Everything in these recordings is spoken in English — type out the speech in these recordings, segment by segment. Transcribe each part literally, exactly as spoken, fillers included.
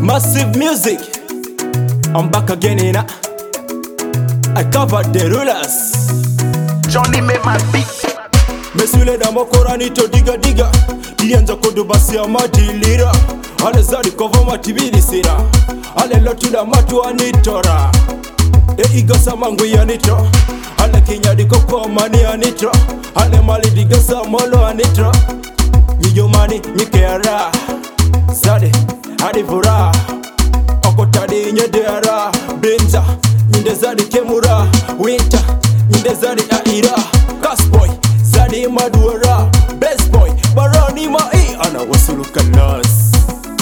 Massive music. I'm back again in a I covered the rulers. Johnny made my beat. Mesule da mokora nito diga diga. Dianza kodubasi ya madilira. Ale zari kova matibili sira. Ale lotu da matu anitora. E igasa mangu ya nito. Ale kinyadi koko mani anitra. Ale mali digasa molo anitra. Nyiyo mani nyikera. Zade adivura. Okotadi nyedera. Benza nyinde zadi kemura. Winter nyinde zadi aira. Gasboy zadi maduara. Best boy barani mai ana wasulu kanas.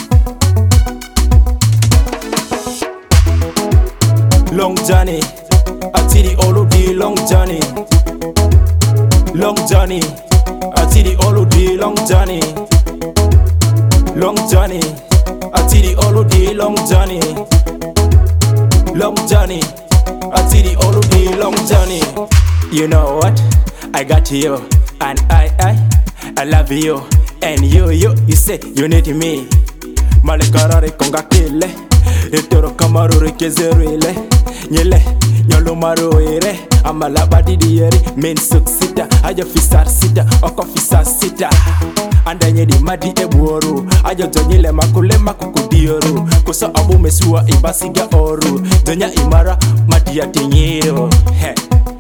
Long journey atiri all day long journey. Long journey atiri all day long journey. Long journey atiri all day long journey. Long journey atiri all day long journey. You know what? I got you and I I I love you and you you you say you need me. Malekarare konga kile etoro kamarure kezerele nyele nyolo maroere amala badidiyeri men suksita aja fisar sita oko fisar sita andanye di madi ebuoru aja jonyile makule makukudioro kosa abu mesua ibasiga oru donya imara madia tinyiro he.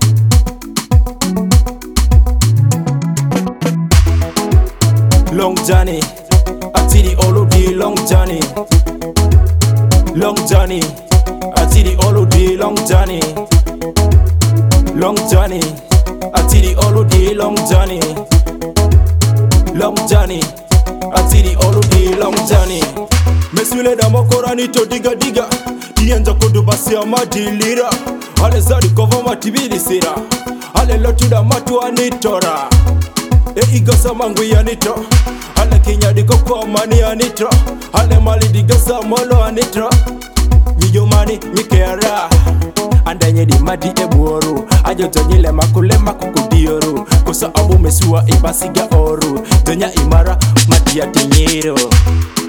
Long journey atiri all day long journey. Long journey atiri all day long journey. Long journey atiri all day long journey. Long journey atiri all day long journey. Mesule da mokora nito diga diga. Dianza kodubasi ya madilira. Ale zari kova matibili sira. Ale lotu da matu anitora. E igasa mangu ya nito. Ale kinyadi koko mani anitra. Ale mali digasa molo anitra. Nyiyo mani nyikera. Andanye di madi ebuoru. Ajo jonyile makule makukudioro. Kosa abu mesua ibasiga oru. Donya imara madia tinyiro.